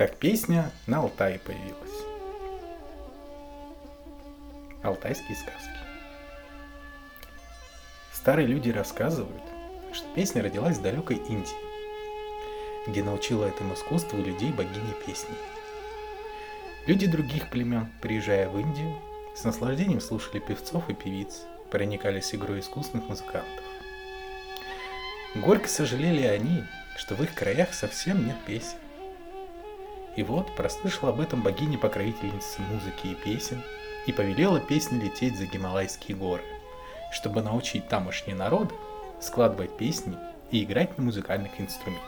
как песня на Алтае появилась. Алтайские сказки. Старые люди рассказывают, что песня родилась в далекой Индии, где научила этому искусству людей богиня песни. Люди других племен, приезжая в Индию, с наслаждением слушали певцов и певиц, проникались игрой искусных музыкантов. Горько сожалели они, что в их краях совсем нет песен. И вот прослышала об этом богиня-покровительница музыки и песен и повелела песне лететь за Гималайские горы, чтобы научить тамошние народы складывать песни и играть на музыкальных инструментах.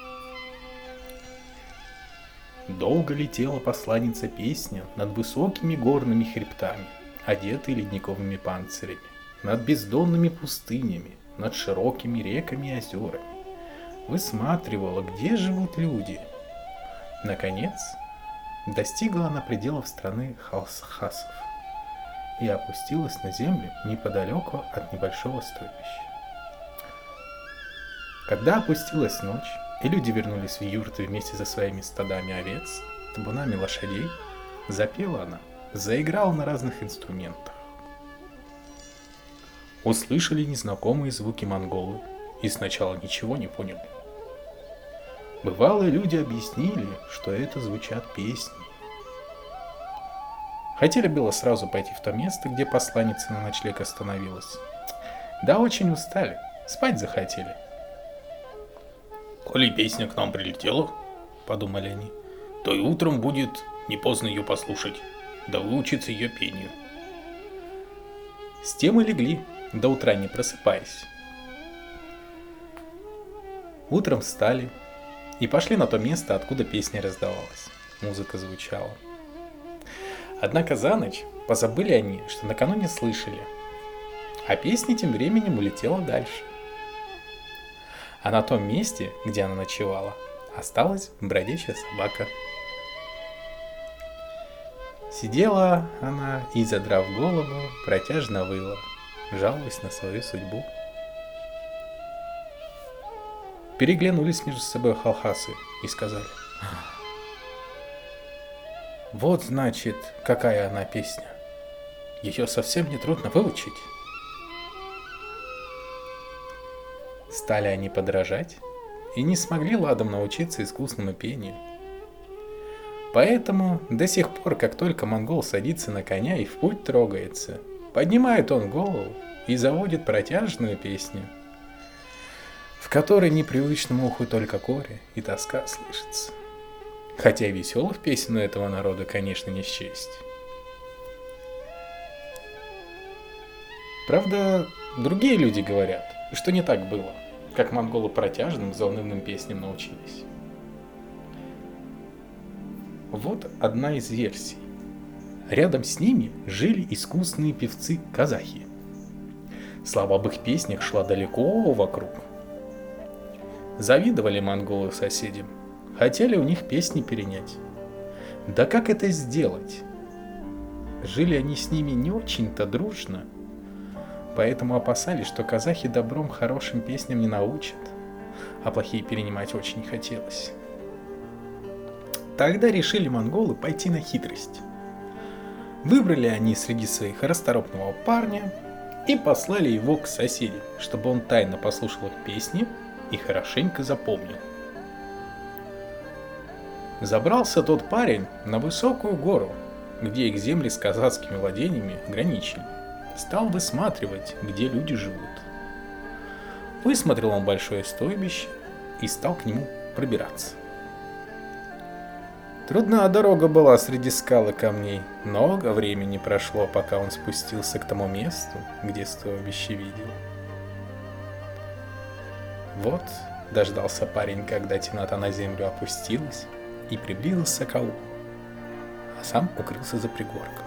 Долго летела посланница песня над высокими горными хребтами, одетые ледниковыми панцирями, над бездонными пустынями, над широкими реками и озерами. Высматривала, где живут люди. Наконец, достигла она пределов страны Халсхасов и опустилась на землю неподалеку от небольшого стойбища. Когда опустилась ночь, и люди вернулись в юрты вместе со своими стадами овец, табунами лошадей, запела она, заиграла на разных инструментах. Услышали незнакомые звуки монголы и сначала ничего не поняли. Бывалые люди объяснили, что это звучат песни. Хотели было сразу пойти в то место, где посланница на ночлег остановилась. Да очень устали, спать захотели. «Коли песня к нам прилетела, — подумали они, — то и утром будет не поздно ее послушать, да выучиться ее пению». С тем и легли, до утра не просыпаясь. Утром встали и пошли на то место, откуда песня раздавалась. Музыка звучала. Однако за ночь позабыли они, что накануне слышали, а песня тем временем улетела дальше. А на том месте, где она ночевала, осталась бродячая собака. Сидела она и, задрав голову, протяжно выла, жалуясь на свою судьбу. Переглянулись между собой халхасы и сказали: «Вот значит, какая она песня. Ее совсем не трудно выучить». Стали они подражать и не смогли ладом научиться искусному пению. Поэтому до сих пор, как только монгол садится на коня и в путь трогается, поднимает он голову и заводит протяжную песню, в которой непривычному уху только горе и тоска слышится. Хотя и веселых песен у этого народа, конечно, не счесть. Правда, другие люди говорят, что не так было, как монголы протяжным заунывным песням научились. Вот одна из версий. Рядом с ними жили искусные певцы-казахи. Слава об их песнях шла далеко вокруг. Завидовали монголы соседям, хотели у них песни перенять. Да как это сделать? Жили они с ними не очень-то дружно, поэтому опасались, что казахи добром хорошим песням не научат, а плохие перенимать очень хотелось. Тогда решили монголы пойти на хитрость. Выбрали они среди своих расторопного парня и послали его к соседям, чтобы он тайно послушал их песни и хорошенько запомнил. Забрался тот парень на высокую гору, где их земли с казахскими владениями граничили. Стал высматривать, где люди живут. Высмотрел он большое стойбище и стал к нему пробираться. Трудная дорога была среди скал и камней. Много времени прошло, пока он спустился к тому месту, где стойбище видел. Вот дождался парень, когда темнота на землю опустилась, и приблизился к аулу, а сам укрылся за пригорком.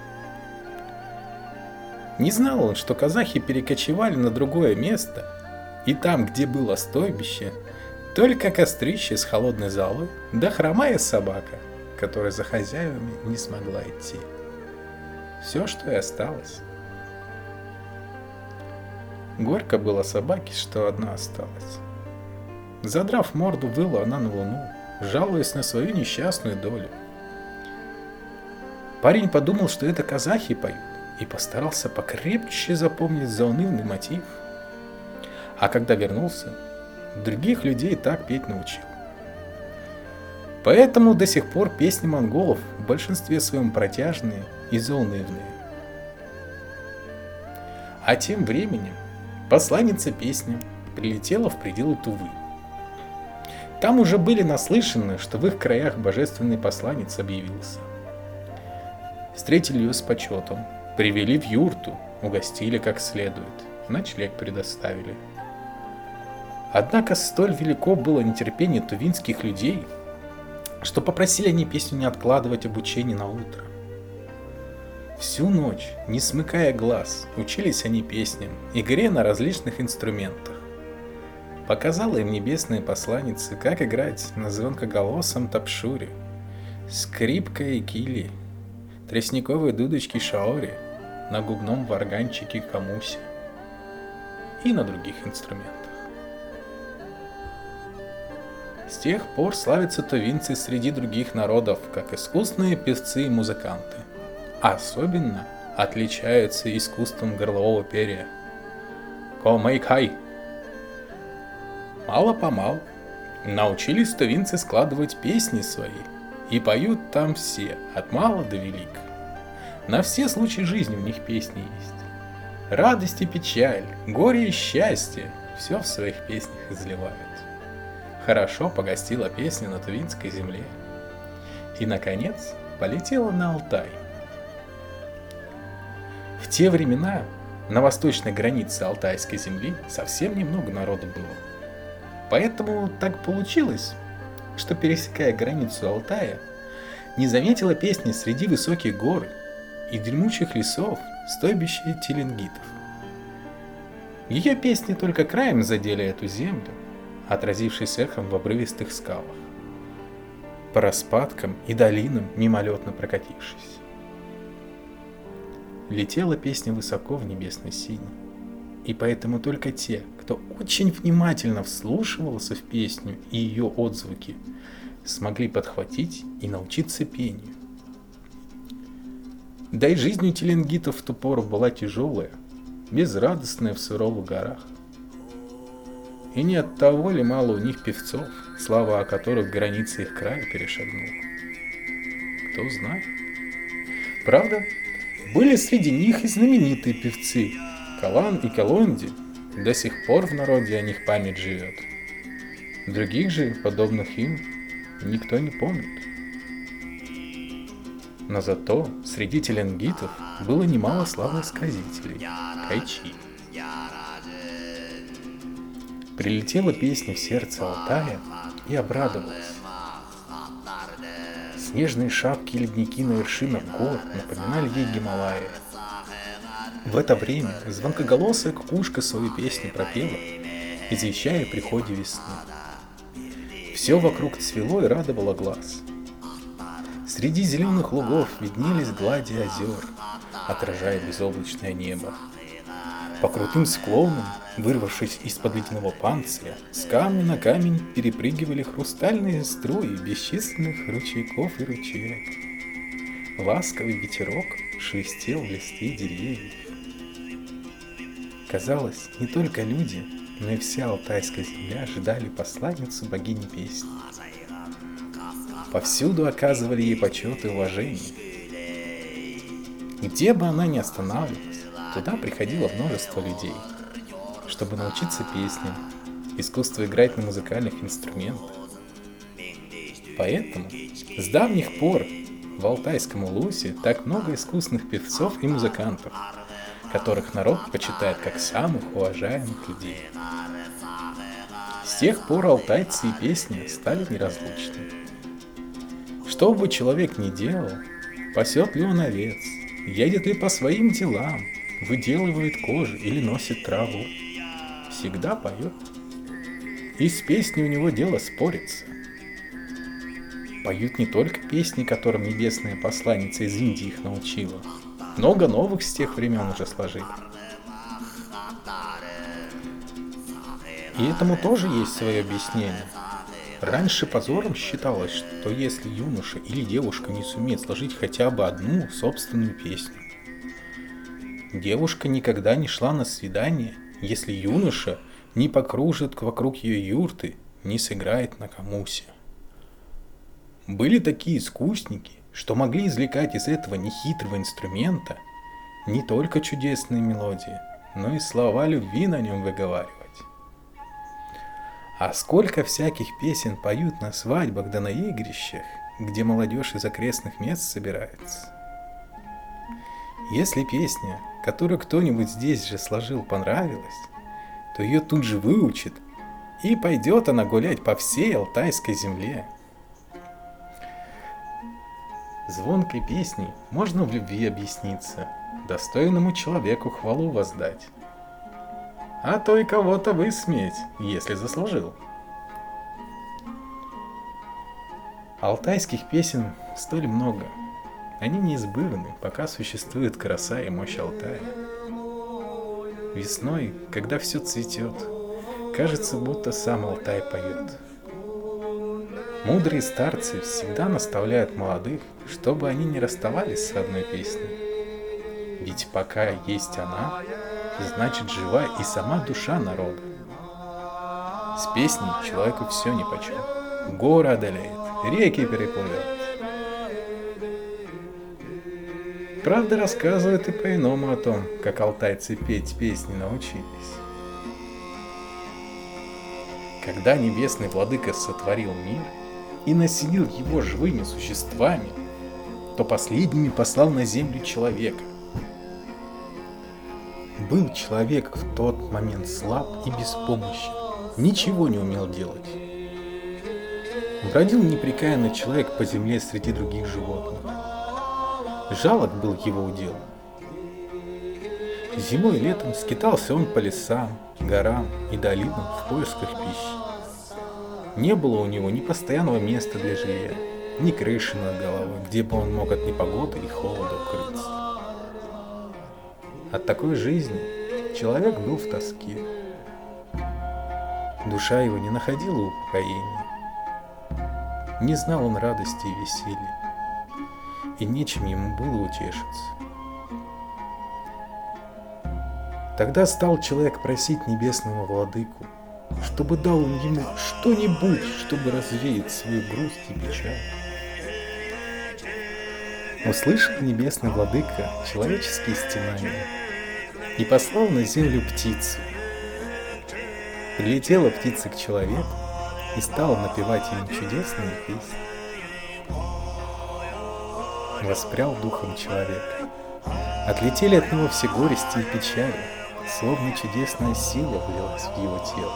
Не знал он, что казахи перекочевали на другое место, и там, где было стойбище, только кострище с холодной золой, да хромая собака, которая за хозяевами не смогла идти. Все, что и осталось. Горько было собаке, что одна осталась. Задрав морду, выла она на луну жалуясь на свою несчастную долю. Парень подумал, что это казахи поют, и постарался покрепче запомнить заунывный мотив. А когда вернулся, других людей так петь научил. Поэтому до сих пор песни монголов в большинстве своем протяжные и заунывные. А тем временем посланница песни прилетела в пределы Тувы. Там уже были наслышаны, что в их краях божественный посланец объявился. Встретили ее с почетом, привели в юрту, угостили как следует, ночлег предоставили. Однако столь велико было нетерпение тувинских людей, что попросили они песню не откладывать обучение на утро. Всю ночь, не смыкая глаз, учились они песням, игре на различных инструментах. Показала им небесная посланница, как играть на звонкоголосом тапшуре, скрипкой и кили, тростниковой дудочке шаори, на губном варганчике камусе и на других инструментах. С тех пор славятся тувинцы среди других народов, как искусные певцы и музыканты. Особенно отличаются искусством горлового пения. Комэйкай. Мало-помалу научились тувинцы складывать песни свои и поют там все, от мала до велика. На все случаи жизни у них песни есть. Радость и печаль, горе и счастье – все в своих песнях изливают. Хорошо погостила песня на тувинской земле. И, наконец, полетела на Алтай. В те времена на восточной границе Алтайской земли совсем немного народу было. Поэтому так получилось, что, пересекая границу Алтая, не заметила песни среди высоких гор и дремучих лесов стойбище теленгитов. Ее песни только краем задели эту землю, отразившись эхом в обрывистых скалах, по распадкам и долинам мимолетно прокатившись. Летела песня высоко в небесной сине, и поэтому только те, кто очень внимательно вслушивался в песню и ее отзвуки, смогли подхватить и научиться пению. Да и жизнь у теленгитов в ту пору была тяжелая, безрадостная в суровых горах. И не от того ли мало у них певцов, слава о которых границы их края перешагнула? Кто знает. Правда, были среди них и знаменитые певцы Калан и Калонди, до сих пор в народе о них память живет. Других же, подобных им, никто не помнит. Но зато среди теленгитов было немало славных сказителей – кайчи. Прилетела песня в сердце Алтая и обрадовалась. Снежные шапки и ледники на вершинах гор напоминали ей Гималаи. В это время звонкоголосая кукушка свою песню пропела, извещая о приходе весны. Все вокруг цвело и радовало глаз. Среди зеленых лугов виднелись глади озер, отражая безоблачное небо. По крутым склонам, вырвавшись из-под ледяного панциря, с камня на камень перепрыгивали хрустальные струи бесчисленных ручейков и ручеек. Ласковый ветерок шелестел в листе деревьев. Казалось, не только люди, но и вся Алтайская земля ожидали посланницу богини песни. Повсюду оказывали ей почет и уважение. Где бы она ни останавливалась, туда приходило множество людей, чтобы научиться песням, искусству играть на музыкальных инструментах. Поэтому с давних пор в Алтайском Улусе так много искусных певцов и музыкантов, которых народ почитает как самых уважаемых людей. С тех пор алтайцы и песни стали неразлучны. Что бы человек ни делал, пасет ли он овец, едет ли по своим делам, выделывает кожу или носит траву, всегда поет. И с песней у него дело спорится. Поют не только песни, которым небесная посланница из Индии их научила. Много новых с тех времен уже сложили. И этому тоже есть свое объяснение. Раньше позором считалось, что если юноша или девушка не сумеет сложить хотя бы одну собственную песню, девушка никогда не шла на свидание, если юноша не покружит вокруг ее юрты, не сыграет на камусе. Были такие искусники, что могли извлекать из этого нехитрого инструмента не только чудесные мелодии, но и слова любви на нем выговаривать. А сколько всяких песен поют на свадьбах да на игрищах, где молодежь из окрестных мест собирается. Если песня, которую кто-нибудь здесь же сложил, понравилась, то ее тут же выучит, и пойдет она гулять по всей Алтайской земле. Звонкой песней можно в любви объясниться, достойному человеку хвалу воздать, а то и кого-то высмеять, если заслужил. Алтайских песен столь много, они неизбывны, пока существует краса и мощь Алтая. Весной, когда все цветет, кажется, будто сам Алтай поет. Мудрые старцы всегда наставляют молодых, чтобы они не расставались с родной песней. Ведь пока есть она, значит жива и сама душа народа. С песней человеку все нипочем. Горы одолеет, реки переплывет. Правда, рассказывают и по-иному о том, как алтайцы петь песни научились. Когда небесный владыка сотворил мир и населил его живыми существами, то последними послал на землю человека. Был человек в тот момент слаб и беспомощен, ничего не умел делать. Бродил непрекаянный человек по земле среди других животных. Жалок был его удел. Зимой и летом скитался он по лесам, горам и долинам в поисках пищи. Не было у него ни постоянного места для жилья, ни крыши над головой, где бы он мог от непогоды и холода укрыться. От такой жизни человек был в тоске. Душа его не находила упокоения. Не знал он радости и веселья, и нечем ему было утешиться. Тогда стал человек просить небесного владыку, чтобы дал он ему что-нибудь, чтобы развеять свою грусть и печаль. Услышал небесный владыка человеческие стенания и послал на землю птицу. Прилетела птица к человеку и стала напевать ему чудесные песни. Воспрял духом человека. Отлетели от него все горести и печали, словно чудесная сила влилась в его тело.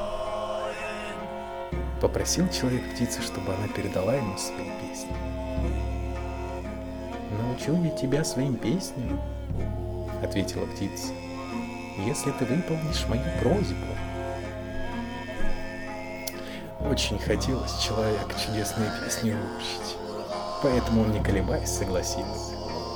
Попросил человек птицу, чтобы она передала ему свои песни. «Научу я тебя своим песням», — ответила птица, — «если ты выполнишь мою просьбу». Очень хотелось человеку чудесные песни выучить, поэтому он, не колебаясь, согласился.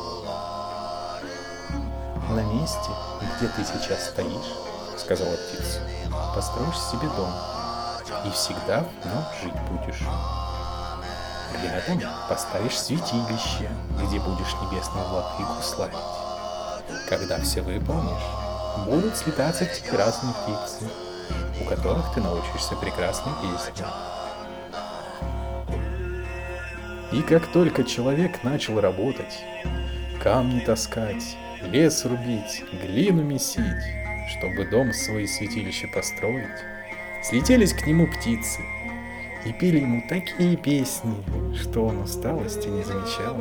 «На месте, где ты сейчас стоишь, — сказала птица, — построишь себе дом, и всегда в нем жить будешь. Рядом поставишь святилище, где будешь небесного владыку славить. Когда все выполнишь, будут слетаться к тебе разные птицы, у которых ты научишься прекрасной песне». И как только человек начал работать, камни таскать, лес рубить, глину месить, чтобы дом свой и святилище построить, слетелись к нему птицы и пели ему такие песни, что он усталости не замечал.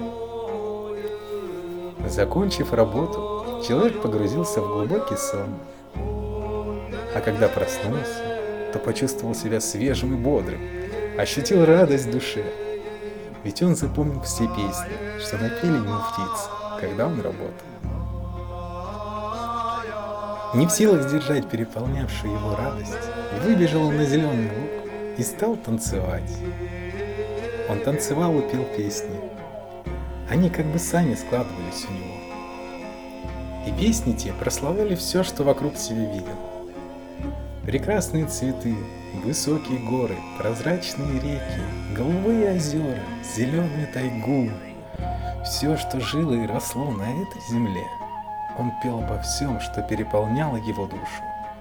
Закончив работу, человек погрузился в глубокий сон. А когда проснулся, то почувствовал себя свежим и бодрым, ощутил радость в душе. Ведь он запомнил все песни, что напели ему птицы, когда он работал. Не в силах сдержать переполнявшую его радость, выбежал он на зеленый луг и стал танцевать. Он танцевал и пел песни. Они как бы сами складывались у него. И песни те прославляли все, что вокруг себя видел. Прекрасные цветы, Высокие горы, прозрачные реки, голубые озера, зеленую тайгу. Все, что жило и росло на этой земле, он пел обо всем, что переполняло его душу.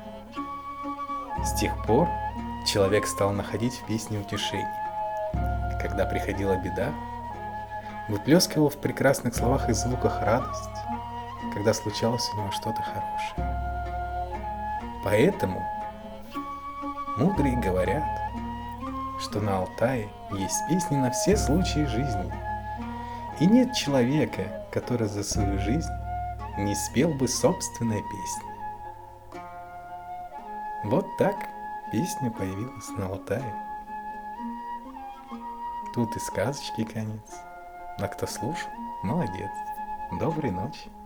С тех пор человек стал находить в песне утешение. Когда приходила беда, выплескивал в прекрасных словах и звуках радость, когда случалось у него что-то хорошее. Поэтому мудрые говорят, что на Алтае есть песни на все случаи жизни, и нет человека, который за свою жизнь не спел бы собственной песни. Вот так песня появилась на Алтае. Тут и сказочки конец. А кто слушал, молодец. Доброй ночи.